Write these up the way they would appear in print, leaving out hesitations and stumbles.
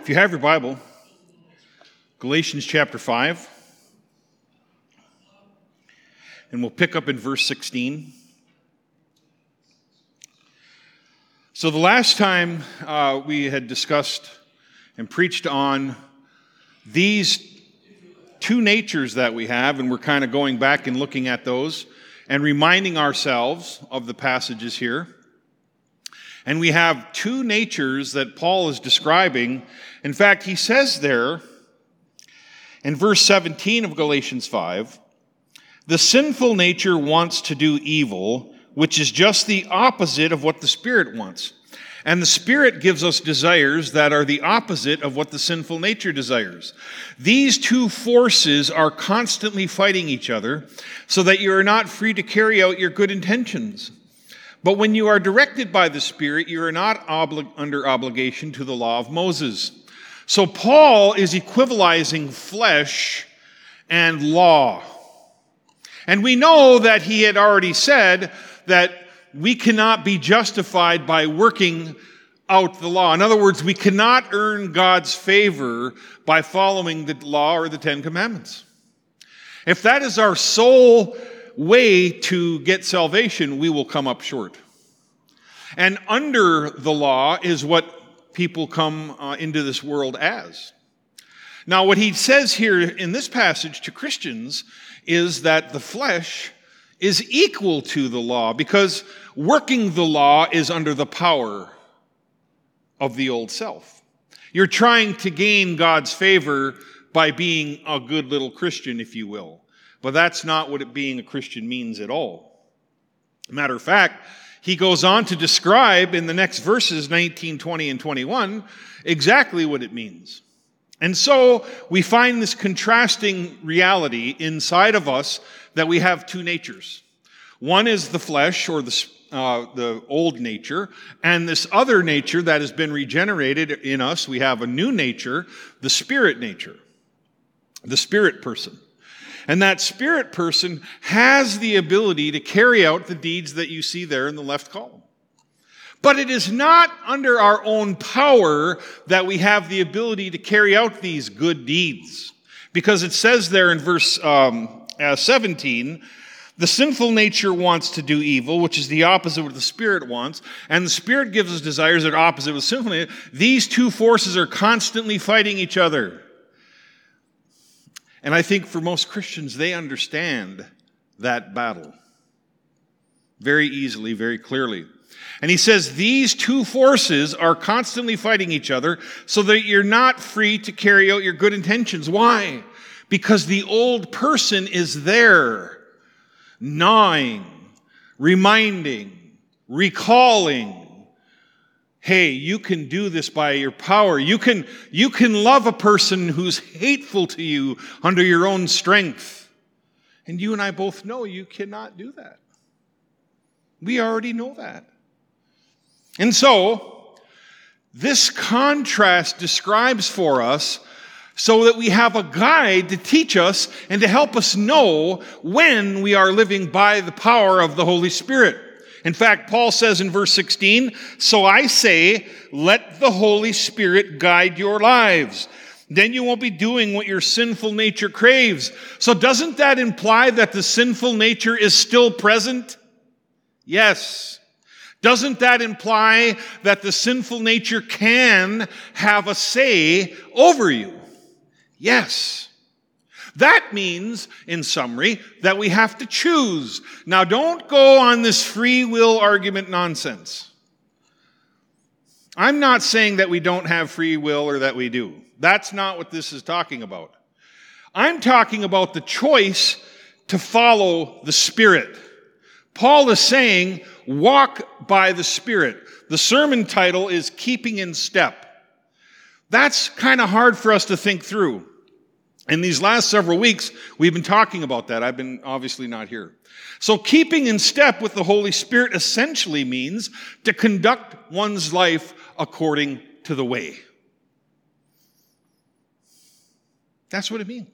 If you have your Bible, Galatians chapter 5, and we'll pick up in verse 16. So the last time we had discussed and preached on these two natures that we have, and we're kind of going back and looking at those and reminding ourselves of the passages here. And we have two natures that Paul is describing. In fact, he says there in verse 17 of Galatians 5, the sinful nature wants to do evil, which is just the opposite of what the Spirit wants. And the Spirit gives us desires that are the opposite of what the sinful nature desires. These two forces are constantly fighting each other so that you are not free to carry out your good intentions. But when you are directed by the Spirit, you are not under obligation to the law of Moses. So Paul is equivalizing flesh and law. And we know that he had already said that we cannot be justified by working out the law. In other words, we cannot earn God's favor by following the law or the Ten Commandments. If that is our sole way to get salvation, we will come up short. And under the law is what people come into this world as. Now, what he says here in this passage to Christians is that the flesh is equal to the law because working the law is under the power of the old self. You're trying to gain God's favor by being a good little Christian, if you will. But that's not what being a Christian means at all. Matter of fact, he goes on to describe in the next verses, 19, 20, and 21, exactly what it means. And so we find this contrasting reality inside of us that we have two natures. One is the flesh, or the old nature, and this other nature that has been regenerated in us, we have a new nature, the spirit nature, the spirit person. And that spirit person has the ability to carry out the deeds that you see there in the left column. But it is not under our own power that we have the ability to carry out these good deeds. Because it says there in verse 17, the sinful nature wants to do evil, which is the opposite of what the Spirit wants, and the Spirit gives us desires that are opposite of the sinful nature. These two forces are constantly fighting each other. And I think for most Christians, they understand that battle very easily, very clearly. And he says these two forces are constantly fighting each other so that you're not free to carry out your good intentions. Why? Because the old person is there, gnawing, reminding, recalling. Hey, you can do this by your power. You can love a person who's hateful to you under your own strength. And you and I both know you cannot do that. We already know that. And so, this contrast describes for us so that we have a guide to teach us and to help us know when we are living by the power of the Holy Spirit. In fact, Paul says in verse 16, so I say, let the Holy Spirit guide your lives. Then you won't be doing what your sinful nature craves. So doesn't that imply that the sinful nature is still present? Yes. Doesn't that imply that the sinful nature can have a say over you? Yes. That means, in summary, that we have to choose. Now, don't go on this free will argument nonsense. I'm not saying that we don't have free will or that we do. That's not what this is talking about. I'm talking about the choice to follow the Spirit. Paul is saying, walk by the Spirit. The sermon title is Keeping in Step. That's kind of hard for us to think through. In these last several weeks, we've been talking about that. I've been obviously not here. So keeping in step with the Holy Spirit essentially means to conduct one's life according to the way. That's what it means.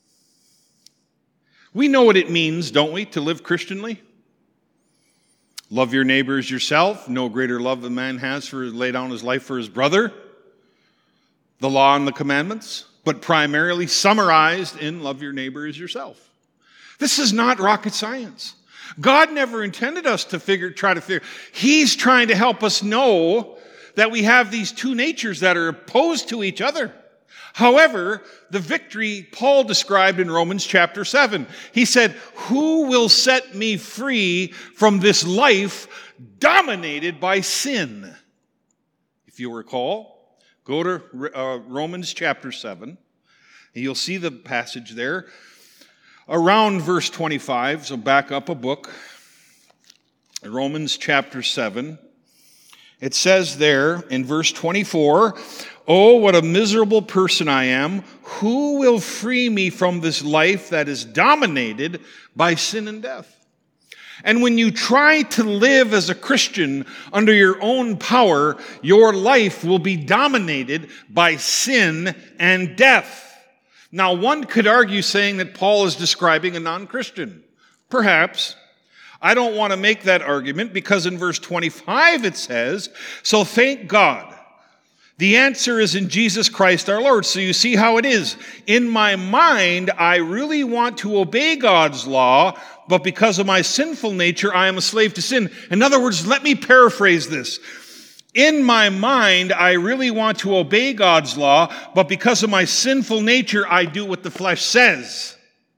We know what it means, don't we, to live Christianly? Love your neighbor as yourself. No greater love than man has for lay down his life for his brother. The law and the commandments, but primarily summarized in love your neighbor as yourself. This is not rocket science. God never intended us to try to figure. He's trying to help us know that we have these two natures that are opposed to each other. However, the victory Paul described in Romans chapter 7, he said, "Who will set me free from this life dominated by sin?" If you recall, go to Romans chapter 7, and you'll see the passage there. Around verse 25, so back up a book, Romans chapter 7. It says there in verse 24, "Oh, what a miserable person I am. Who will free me from this life that is dominated by sin and death?" And when you try to live as a Christian under your own power, your life will be dominated by sin and death. Now, one could argue saying that Paul is describing a non-Christian. Perhaps. I don't want to make that argument because in verse 25 it says, "So thank God." The answer is in Jesus Christ our Lord. So you see how it is. In my mind, I really want to obey God's law, but because of my sinful nature, I am a slave to sin. In other words, let me paraphrase this. In my mind, I really want to obey God's law, but because of my sinful nature, I do what the flesh says.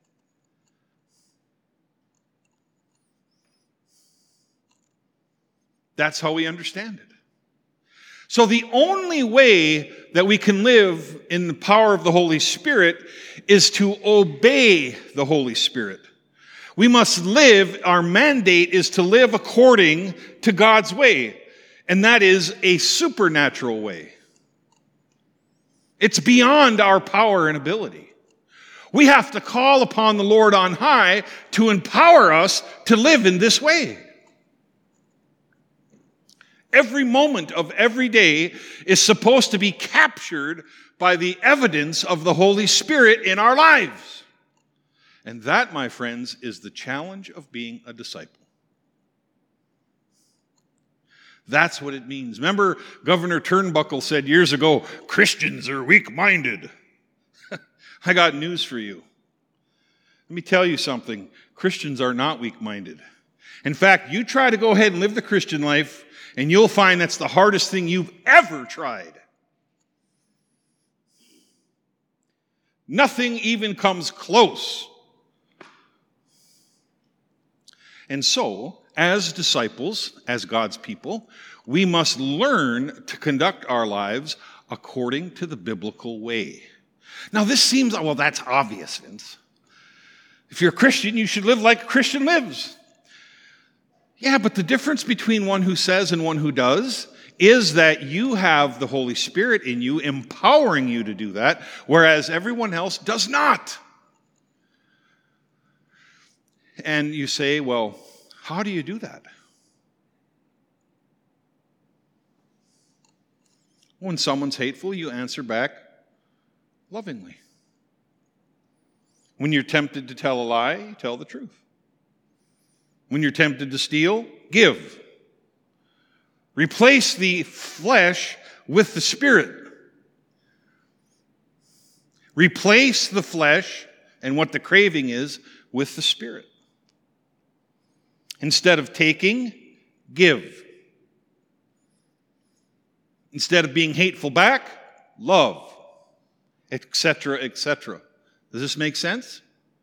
That's how we understand it. So the only way that we can live in the power of the Holy Spirit is to obey the Holy Spirit. We must live, our mandate is to live according to God's way. And that is a supernatural way. It's beyond our power and ability. We have to call upon the Lord on high to empower us to live in this way. Every moment of every day is supposed to be captured by the evidence of the Holy Spirit in our lives. And that, my friends, is the challenge of being a disciple. That's what it means. Remember, Governor Turnbuckle said years ago, "Christians are weak-minded." I got news for you. Let me tell you something. Christians are not weak-minded. In fact, you try to go ahead and live the Christian life, and you'll find that's the hardest thing you've ever tried. Nothing even comes close. And so, as disciples, as God's people, we must learn to conduct our lives according to the biblical way. Now, this seems, well, that's obvious, Vince. If you're a Christian, you should live like a Christian lives. Yeah, but the difference between one who says and one who does is that you have the Holy Spirit in you, empowering you to do that, whereas everyone else does not. And you say, well, how do you do that? When someone's hateful, you answer back lovingly. When you're tempted to tell a lie, you tell the truth. When you're tempted to steal, give. Replace the flesh with the Spirit. Replace the flesh and what the craving is with the Spirit. Instead of taking, give. Instead of being hateful back, love, etc., etc. Does this make sense?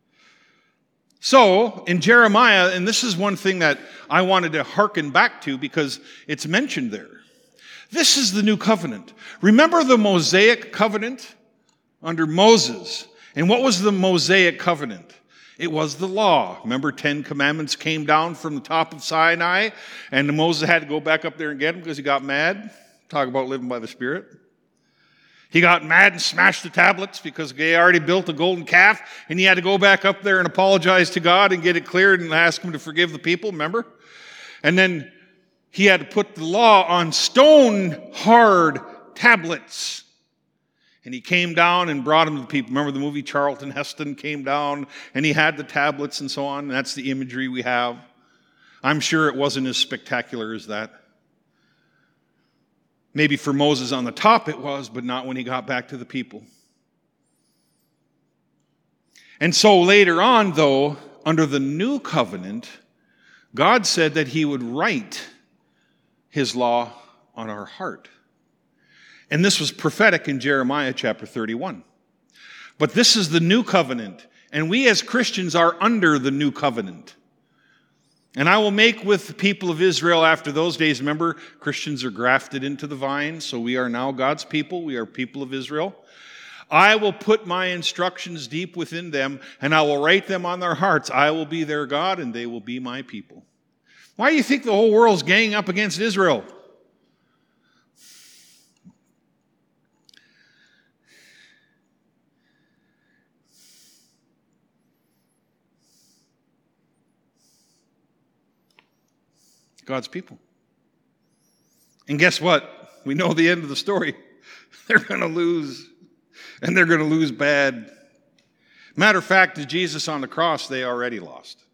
So, in Jeremiah, and this is one thing that I wanted to hearken back to because it's mentioned there. This is the new covenant. Remember the Mosaic covenant under Moses? And what was the Mosaic covenant? It was the law. Remember, 10 commandments came down from the top of Sinai, and Moses had to go back up there and get them because he got mad. Talk about living by the Spirit. He got mad and smashed the tablets because they already built a golden calf, and he had to go back up there and apologize to God and get it cleared and ask him to forgive the people, remember? And then he had to put the law on stone-hard tablets. And he came down and brought them to the people. Remember the movie Charlton Heston came down, and he had the tablets and so on, and that's the imagery we have. I'm sure it wasn't as spectacular as that. Maybe for Moses on the top it was, but not when he got back to the people. And so later on, though, under the new covenant, God said that he would write his law on our heart. And this was prophetic in Jeremiah chapter 31. But this is the new covenant, and we as Christians are under the new covenant. And I will make with the people of Israel after those days, remember, Christians are grafted into the vine, so we are now God's people, we are people of Israel. I will put my instructions deep within them, and I will write them on their hearts. I will be their God, and they will be my people. Why do you think the whole world's ganging up against Israel? God's people. And guess what? We know the end of the story. They're going to lose, and they're going to lose bad. Matter of fact, to Jesus on the cross, they already lost.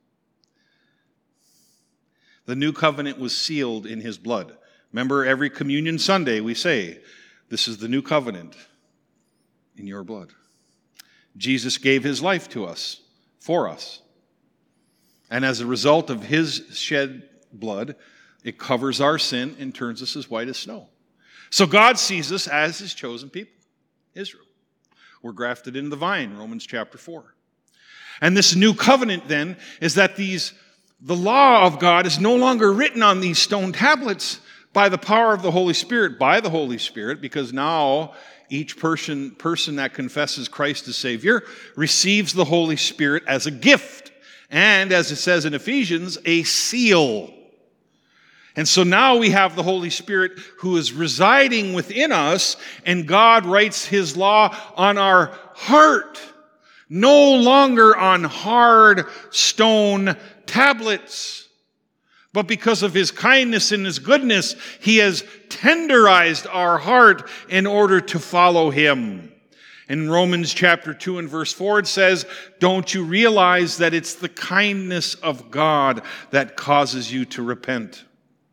The new covenant was sealed in his blood. Remember, every communion Sunday we say, this is the new covenant in your blood. Jesus gave his life to us, for us. And as a result of his shed blood, it covers our sin and turns us as white as snow. So God sees us as his chosen people, Israel. We're grafted into the vine, Romans chapter 4. And this new covenant then is that the law of God is no longer written on these stone tablets by the power of the Holy Spirit, because now each person that confesses Christ as Savior receives the Holy Spirit as a gift. And as it says in Ephesians, a seal. And so now we have the Holy Spirit who is residing within us, and God writes his law on our heart, no longer on hard stone tablets. But because of his kindness and his goodness, he has tenderized our heart in order to follow him. In Romans chapter 2 and verse 4, it says, don't you realize that it's the kindness of God that causes you to repent?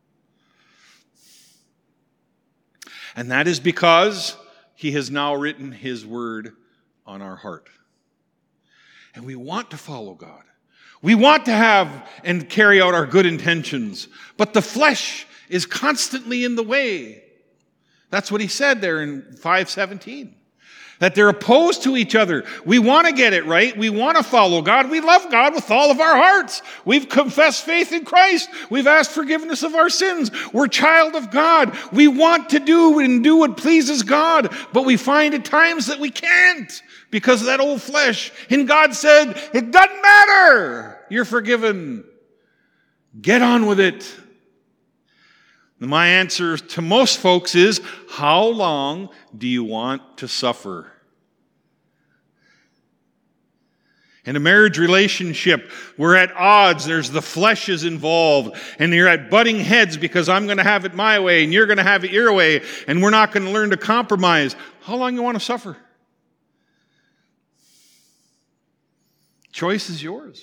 And that is because he has now written his word on our heart. And we want to follow God. We want to have and carry out our good intentions. But the flesh is constantly in the way. That's what he said there in 5:17. That they're opposed to each other. We want to get it right. We want to follow God. We love God with all of our hearts. We've confessed faith in Christ. We've asked forgiveness of our sins. We're child of God. We want to do what pleases God. But we find at times that we can't because of that old flesh. And God said, it doesn't matter. You're forgiven. Get on with it. My answer to most folks is, how long do you want to suffer? In a marriage relationship, we're at odds. There's the flesh is involved. And you're at butting heads because I'm going to have it my way and you're going to have it your way. And we're not going to learn to compromise. How long do you want to suffer? Choice is yours.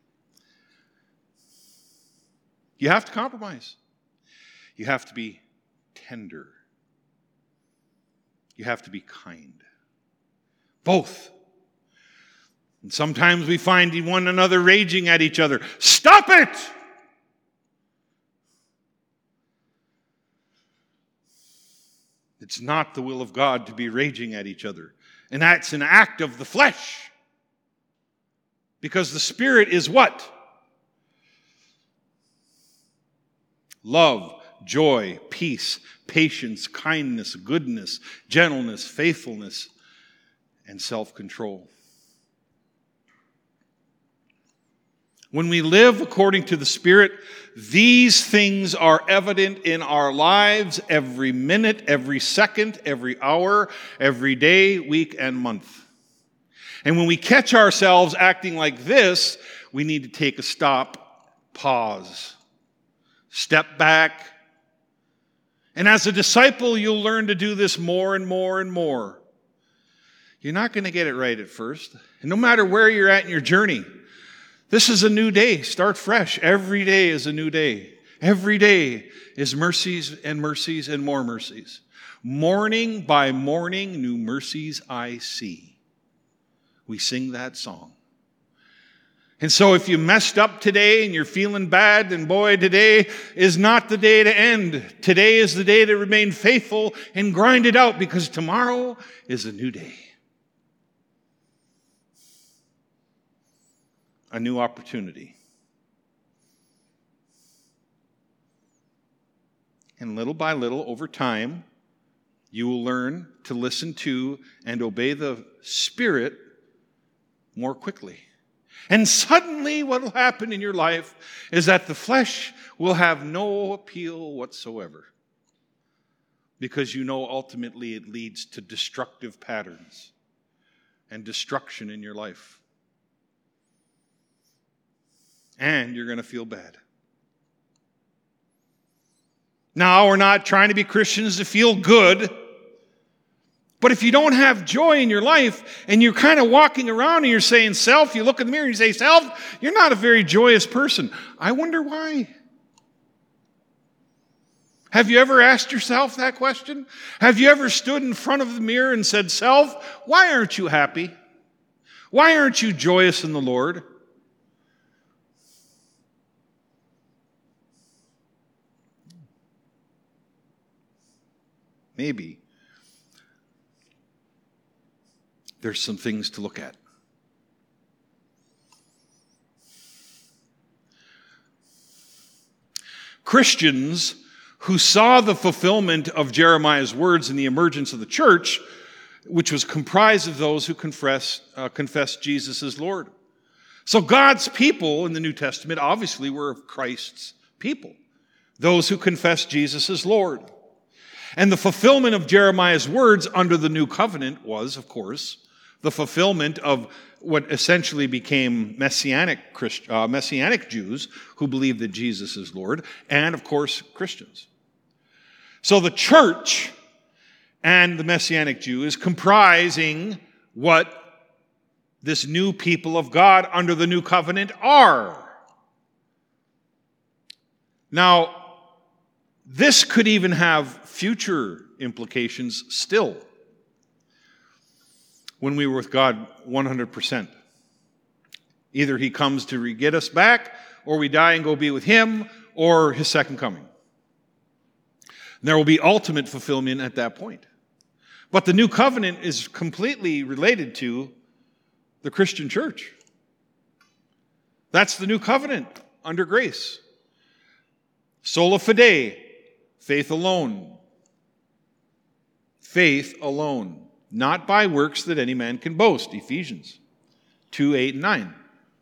You have to compromise. You have to be tender. You have to be kind. Both. And sometimes we find one another raging at each other. Stop it! It's not the will of God to be raging at each other. And that's an act of the flesh. Because the Spirit is what? Love, joy, peace, patience, kindness, goodness, gentleness, faithfulness, and self-control. When we live according to the Spirit, these things are evident in our lives every minute, every second, every hour, every day, week, and month. And when we catch ourselves acting like this, we need to take a stop, pause, step back. And as a disciple, you'll learn to do this more and more and more. You're not going to get it right at first. And no matter where you're at in your journey, This is a new day. Start fresh. Every day is a new day. Every day is mercies and more mercies. Morning by morning, new mercies I see. We sing that song. And so if you messed up today and you're feeling bad, then boy, today is not the day to end. Today is the day to remain faithful and grind it out, because tomorrow is a new day. A new opportunity. And little by little, over time, you will learn to listen to and obey the Spirit more quickly. And suddenly what will happen in your life is that the flesh will have no appeal whatsoever, because you know ultimately it leads to destructive patterns and destruction in your life. And you're going to feel bad. Now, we're not trying to be Christians to feel good. But if you don't have joy in your life and you're kind of walking around and you're saying, self, you look in the mirror and you say, self, you're not a very joyous person. I wonder why. Have you ever asked yourself that question? Have you ever stood in front of the mirror and said, self, why aren't you happy? Why aren't you joyous in the Lord? Maybe there's some things to look at. Christians who saw the fulfillment of Jeremiah's words in the emergence of the church, which was comprised of those who confessed Jesus as Lord. So God's people in the New Testament obviously were Christ's people, those who confessed Jesus as Lord. And the fulfillment of Jeremiah's words under the new covenant was, of course, the fulfillment of what essentially became Messianic Jews who believed that Jesus is Lord, and, of course, Christians. So the church and the Messianic Jew is comprising what this new people of God under the new covenant are. Now, this could even have future implications still when we were with God 100%. Either he comes to get us back, or we die and go be with him, or his second coming. And there will be ultimate fulfillment at that point. But the new covenant is completely related to the Christian church. That's the new covenant under grace. Sola fide, faith alone. Faith alone. Not by works that any man can boast. Ephesians 2, 8, and 9.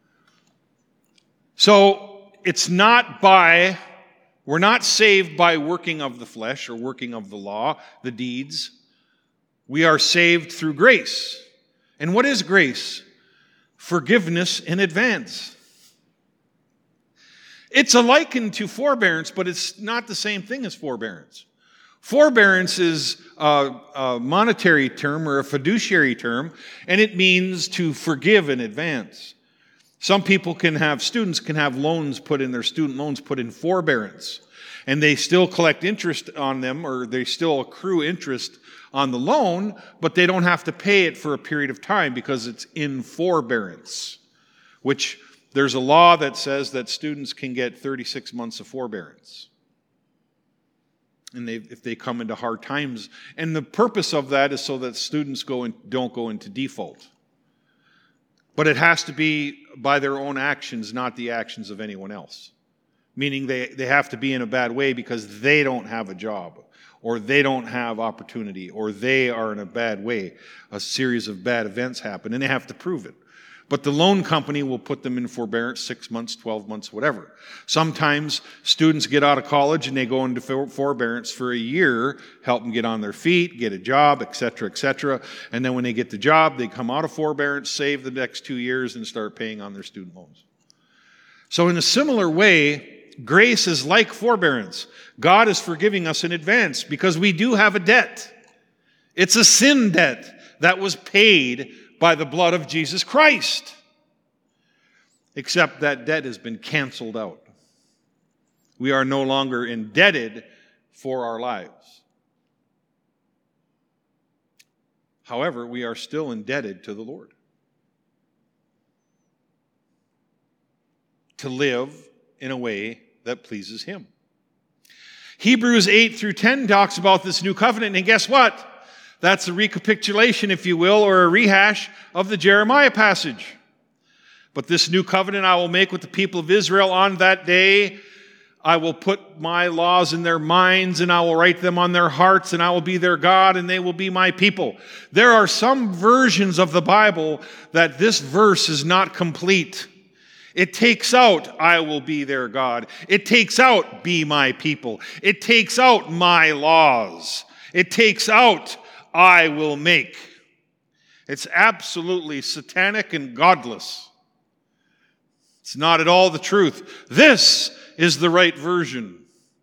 So it's not we're not saved by working of the flesh or working of the law, the deeds. We are saved through grace. And what is grace? Forgiveness in advance. It's a liken to forbearance, but it's not the same thing as forbearance. Forbearance is a monetary term or a fiduciary term, and it means to forgive in advance. Some people students can have loans put in, their student loans put in forbearance, and they still collect interest on them, or they still accrue interest on the loan, but they don't have to pay it for a period of time because it's in forbearance, which there's a law that says that students can get 36 months of forbearance. And if they come into hard times. And the purpose of that is so that students don't go into default. But it has to be by their own actions, not the actions of anyone else. Meaning they have to be in a bad way because they don't have a job, or they don't have opportunity, or they are in a bad way. A series of bad events happen, and they have to prove it. But the loan company will put them in forbearance 6 months, 12 months, whatever. Sometimes students get out of college and they go into forbearance for a year, help them get on their feet, get a job, etc., etc. And then when they get the job, they come out of forbearance, save the next 2 years, and start paying on their student loans. So in a similar way, grace is like forbearance. God is forgiving us in advance because we do have a debt. It's a sin debt that was paid by the blood of Jesus Christ. except that debt has been canceled out. We are no longer indebted for our lives. However, we are still indebted to the Lord to live in a way that pleases Him. Hebrews 8 through 10 talks about this new covenant, and guess what? That's a recapitulation, if you will, or a rehash of the Jeremiah passage. But this new covenant I will make with the people of Israel on that day. I will put my laws in their minds, and I will write them on their hearts, and I will be their God, and they will be my people. There are some versions of the Bible that this verse is not complete. It takes out, I will be their God. It takes out, be my people. It takes out, my laws. It takes out, I will make. It's absolutely satanic and godless. It's not at all the truth. This is the right version.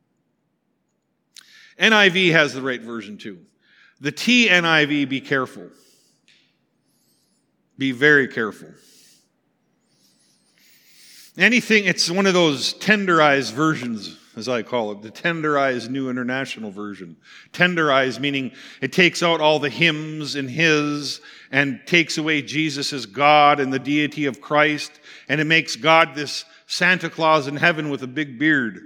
NIV has the right version too. The TNIV, be careful. Be very careful. It's one of those tenderized versions, as I call it, the tenderized New International Version. Tenderized meaning it takes out all the hymns and his and takes away Jesus as God and the deity of Christ, and it makes God this Santa Claus in heaven with a big beard,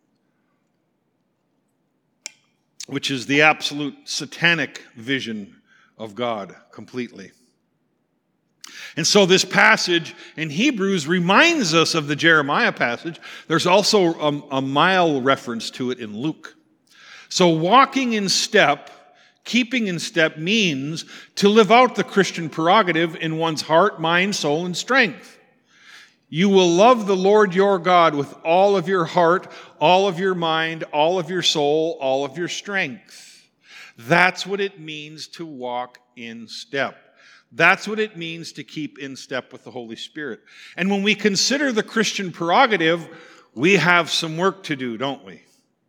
which is the absolute satanic vision of God completely. And so this passage in Hebrews reminds us of the Jeremiah passage. There's also a mile reference to it in Luke. So walking in step, keeping in step means to live out the Christian prerogative in one's heart, mind, soul, and strength. You will love the Lord your God with all of your heart, all of your mind, all of your soul, all of your strength. That's what it means to walk in step. That's what it means to keep in step with the Holy Spirit. And when we consider the Christian prerogative, we have some work to do, don't we?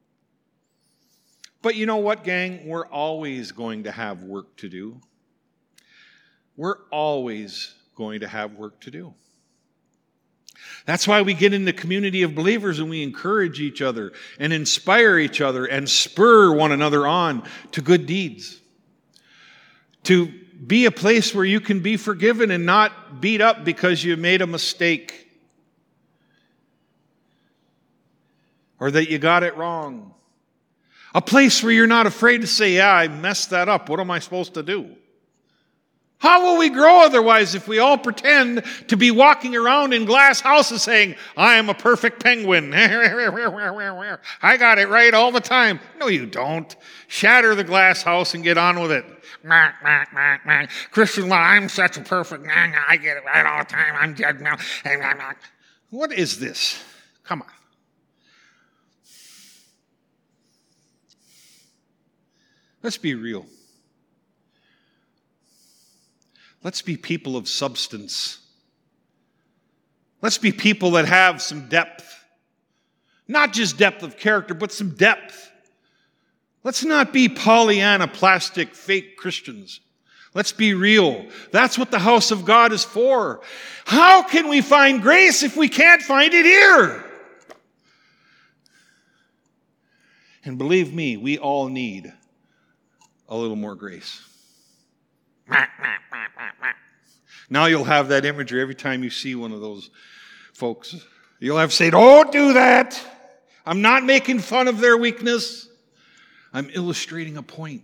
But you know what, gang? We're always going to have work to do. We're always going to have work to do. That's why we get in the community of believers and we encourage each other and inspire each other and spur one another on to good deeds. To be a place where you can be forgiven and not beat up because you made a mistake or that you got it wrong. A place where you're not afraid to say, yeah, I messed that up. What am I supposed to do? How will we grow otherwise if we all pretend to be walking around in glass houses saying, I am a perfect penguin. I got it right all the time. No, you don't. Shatter the glass house and get on with it. Christian law, I'm such a perfect, I get it right all the time. I'm dead now. What is this? Come on. Let's be real. Let's be people of substance. Let's be people that have some depth. Not just depth of character, but some depth. Let's not be Pollyanna, plastic, fake Christians. Let's be real. That's what the house of God is for. How can we find grace if we can't find it here? And believe me, we all need a little more grace. Now you'll have that imagery every time you see one of those folks. You'll have to say, don't do that. I'm not making fun of their weakness. I'm illustrating a point.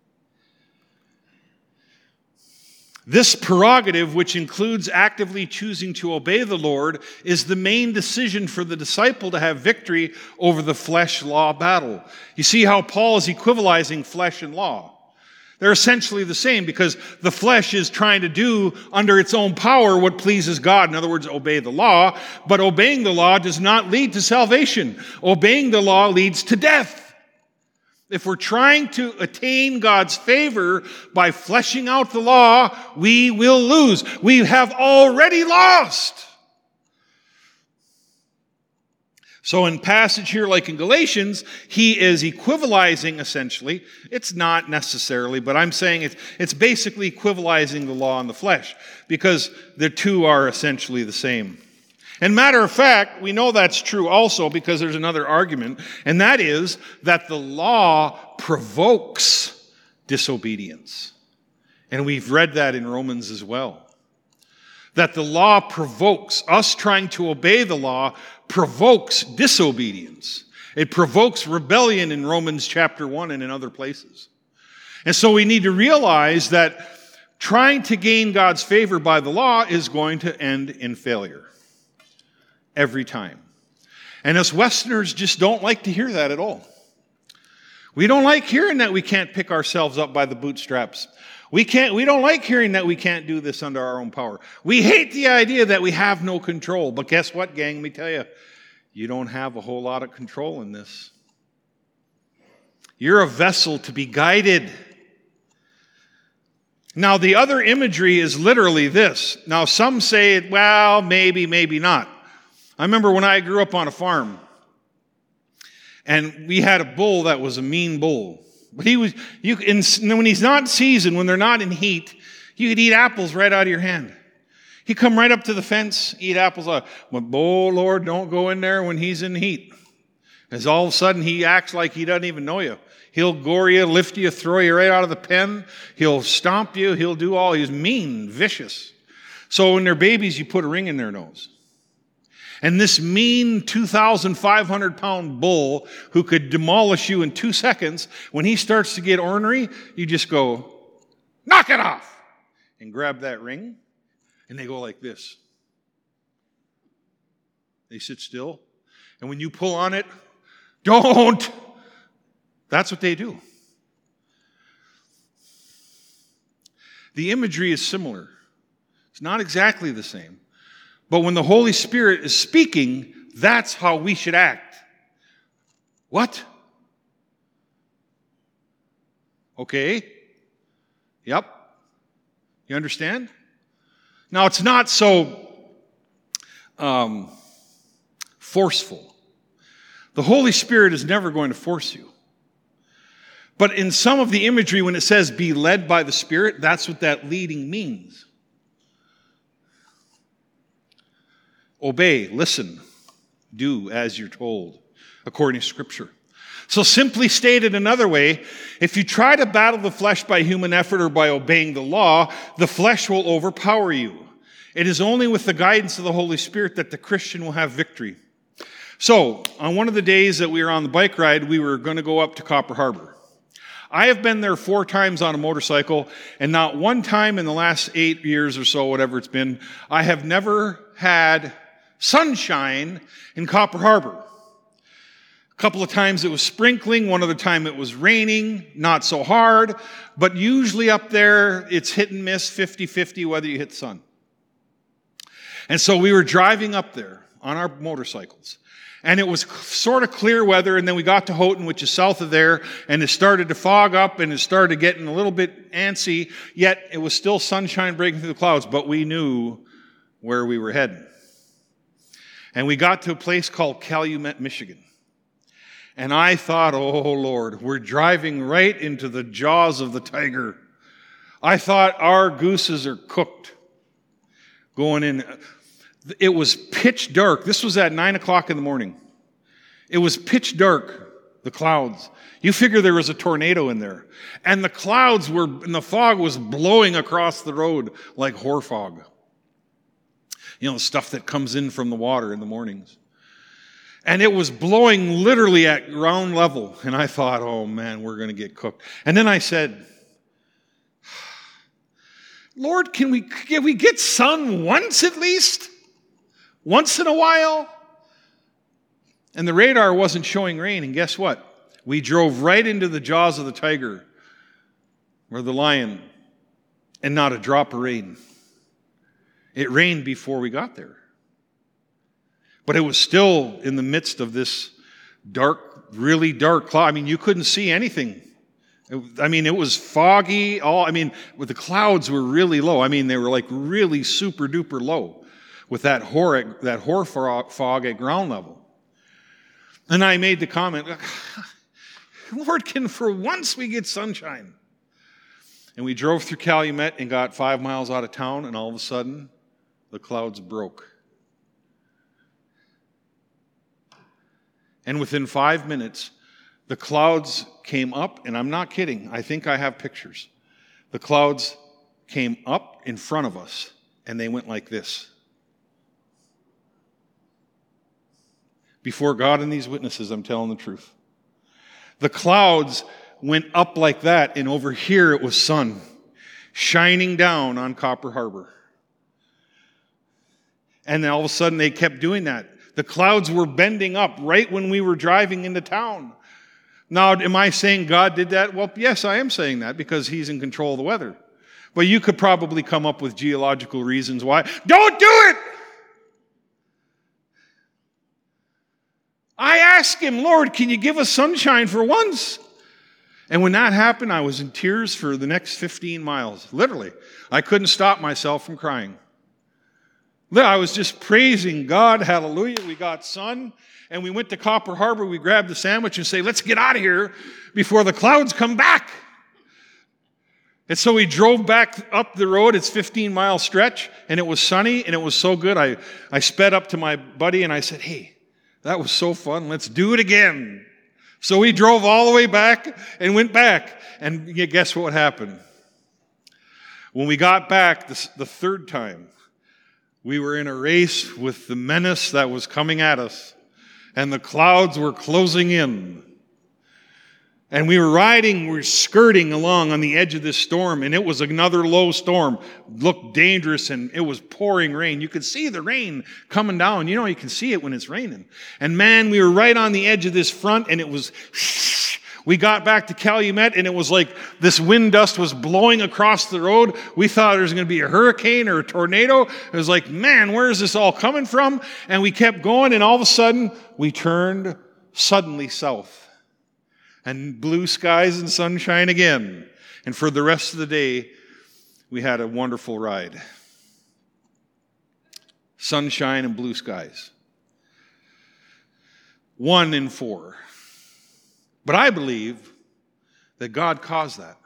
This prerogative, which includes actively choosing to obey the Lord, is the main decision for the disciple to have victory over the flesh-law battle. You see how Paul is equivalizing flesh and law. They're essentially the same because the flesh is trying to do under its own power what pleases God. In other words, obey the law. But obeying the law does not lead to salvation. Obeying the law leads to death. If we're trying to attain God's favor by fleshing out the law, we will lose. We have already lost. So in passage here, like in Galatians, he is equivalizing essentially. It's not necessarily, but I'm saying it's basically equivalizing the law and the flesh because the two are essentially the same. And matter of fact, we know that's true also because there's another argument, and that is that the law provokes disobedience. And we've read that in Romans as well. That the law provokes, us trying to obey the law provokes disobedience. It provokes rebellion in Romans chapter 1 and in other places. And so we need to realize that trying to gain God's favor by the law is going to end in failure. Every time. And us Westerners just don't like to hear that at all. We don't like hearing that we can't pick ourselves up by the bootstraps. We don't like hearing that we can't do this under our own power. We hate the idea that we have no control. But guess what, gang? Let me tell you, you don't have a whole lot of control in this. You're a vessel to be guided. Now, the other imagery is literally this. Now, some say, well, maybe, maybe not. I remember when I grew up on a farm, and we had a bull that was a mean bull. But when he's not in season, when they're not in heat, you could eat apples right out of your hand. He'd come right up to the fence, eat apples out. But, oh, Lord, don't go in there when he's in heat. As all of a sudden, he acts like he doesn't even know you. He'll gore you, lift you, throw you right out of the pen. He'll stomp you. He's mean, vicious. So when they're babies, you put a ring in their nose. And this mean 2,500-pound bull who could demolish you in 2 seconds, when he starts to get ornery, you just go, knock it off, and grab that ring, and they go like this. They sit still, and when you pull on it, don't. That's what they do. The imagery is similar. It's not exactly the same. But when the Holy Spirit is speaking, that's how we should act. What? Okay. Yep. You understand? Now, it's not so forceful. The Holy Spirit is never going to force you. But in some of the imagery, when it says be led by the Spirit, that's what that leading means. Obey, listen, do as you're told, according to Scripture. So simply stated another way, if you try to battle the flesh by human effort or by obeying the law, the flesh will overpower you. It is only with the guidance of the Holy Spirit that the Christian will have victory. So, on one of the days that we were on the bike ride, we were going to go up to Copper Harbor. I have been there 4 times on a motorcycle, and not one time in the last 8 years or so, whatever it's been, I have never had sunshine in Copper Harbor. A couple of times it was sprinkling, one other time it was raining, not so hard, but usually up there it's hit and miss, 50-50 whether you hit sun. And so we were driving up there on our motorcycles. And it was sort of clear weather, and then we got to Houghton, which is south of there, and it started to fog up, and it started getting a little bit antsy, yet it was still sunshine breaking through the clouds, but we knew where we were heading. And we got to a place called Calumet, Michigan. And I thought, oh, Lord, we're driving right into the jaws of the tiger. I thought our gooses are cooked going in. It was pitch dark. This was at 9 o'clock in the morning. It was pitch dark, the clouds. You figure there was a tornado in there. And the clouds were, and the fog was blowing across the road like hoar fog. You know, the stuff that comes in from the water in the mornings. And it was blowing literally at ground level. And I thought, oh man, we're going to get cooked. And then I said, Lord, can we get sun once at least? Once in a while? And the radar wasn't showing rain. And guess what? We drove right into the jaws of the tiger or the lion, and not a drop of rain. It rained before we got there. But it was still in the midst of this dark, really dark cloud. I mean, you couldn't see anything. It was foggy. The clouds were really low. I mean, they were like really super duper low with that hoar fog at ground level. And I made the comment, Lord, can for once we get sunshine? And we drove through Calumet and got 5 miles out of town, and all of a sudden, the clouds broke. And within 5 minutes, the clouds came up, and I'm not kidding. I think I have pictures. The clouds came up in front of us, and they went like this. Before God and these witnesses, I'm telling the truth. The clouds went up like that, and over here it was sun shining down on Copper Harbor. And then all of a sudden they kept doing that. The clouds were bending up right when we were driving into town. Now, am I saying God did that? Well, yes, I am saying that because He's in control of the weather. But you could probably come up with geological reasons why. Don't do it! I asked Him, Lord, can you give us sunshine for once? And when that happened, I was in tears for the next 15 miles. Literally. I couldn't stop myself from crying. I was just praising God. Hallelujah. We got sun. And we went to Copper Harbor. We grabbed the sandwich and say, let's get out of here before the clouds come back. And so we drove back up the road. It's a 15-mile stretch. And it was sunny. And it was so good. I sped up to my buddy and I said, hey, that was so fun. Let's do it again. So we drove all the way back and went back. And guess what happened? When we got back the third time, we were in a race with the menace that was coming at us. And the clouds were closing in. And we were skirting along on the edge of this storm, and it was another low storm. Looked dangerous, and it was pouring rain. You could see the rain coming down. You know, you can see it when it's raining. And man, we were right on the edge of this front, and it was... We got back to Calumet, and it was like this wind dust was blowing across the road. We thought there was going to be a hurricane or a tornado. It was like, man, where is this all coming from? And we kept going, and all of a sudden, we turned suddenly south. And blue skies and sunshine again. And for the rest of the day, we had a wonderful ride. Sunshine and blue skies. 1 in 4. But I believe that God caused that.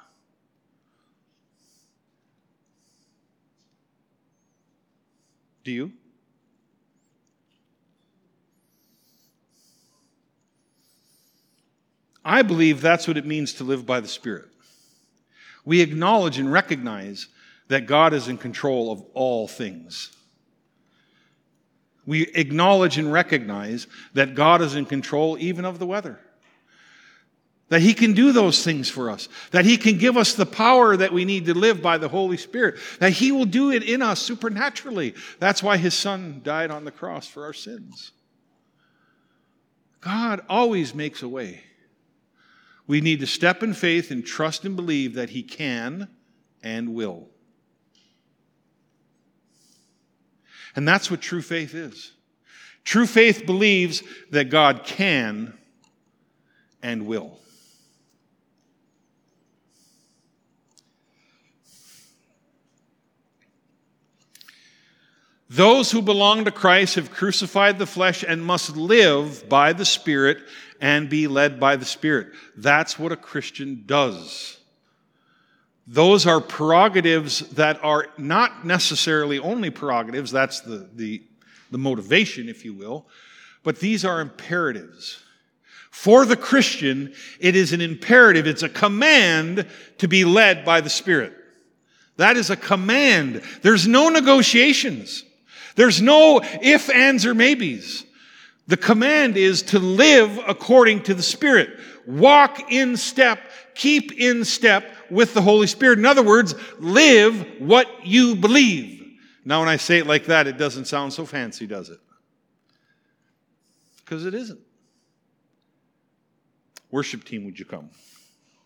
Do you? I believe that's what it means to live by the Spirit. We acknowledge and recognize that God is in control of all things. We acknowledge and recognize that God is in control even of the weather. That He can do those things for us. That He can give us the power that we need to live by the Holy Spirit. That He will do it in us supernaturally. That's why His Son died on the cross for our sins. God always makes a way. We need to step in faith and trust and believe that He can and will. And that's what true faith is. True faith believes that God can and will. Those who belong to Christ have crucified the flesh and must live by the Spirit and be led by the Spirit. That's what a Christian does. Those are prerogatives that are not necessarily only prerogatives. That's the motivation, if you will. But these are imperatives. For the Christian, it is an imperative. It's a command to be led by the Spirit. That is a command. There's no negotiations. There's no ifs, ands, or maybes. The command is to live according to the Spirit. Walk in step, keep in step with the Holy Spirit. In other words, live what you believe. Now, when I say it like that, it doesn't sound so fancy, does it? Because it isn't. Worship team, would you come?